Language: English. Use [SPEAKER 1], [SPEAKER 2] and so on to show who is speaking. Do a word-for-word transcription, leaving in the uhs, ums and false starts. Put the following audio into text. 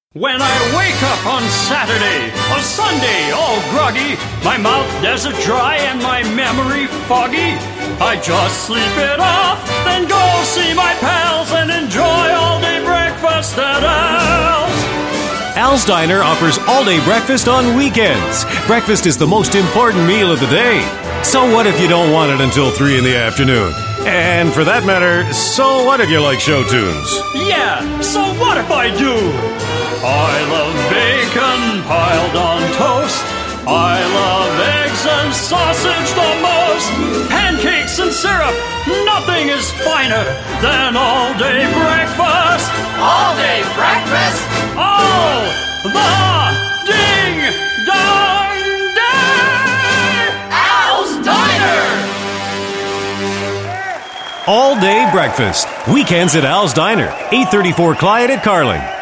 [SPEAKER 1] When I wake up on Saturday or Sunday all groggy, my mouth desert dry and my memory foggy, I just sleep it off, then go see my pals and enjoy all-day breakfast at Al's.
[SPEAKER 2] Al's Diner offers all-day breakfast on weekends. Breakfast is the most important meal of the day. So what if you don't want it until three in the afternoon? And for that matter, so what if you like show tunes?
[SPEAKER 1] Yeah, so what if I do? I love bacon piled on toast. I love eggs and sausage the most. Pancakes and syrup, nothing is finer than all-day breakfast.
[SPEAKER 3] All-day breakfast?
[SPEAKER 1] All the ding-dong day!
[SPEAKER 3] Al's Diner!
[SPEAKER 2] All-day breakfast. Weekends at Al's Diner, eight thirty-four Clyde at Carling.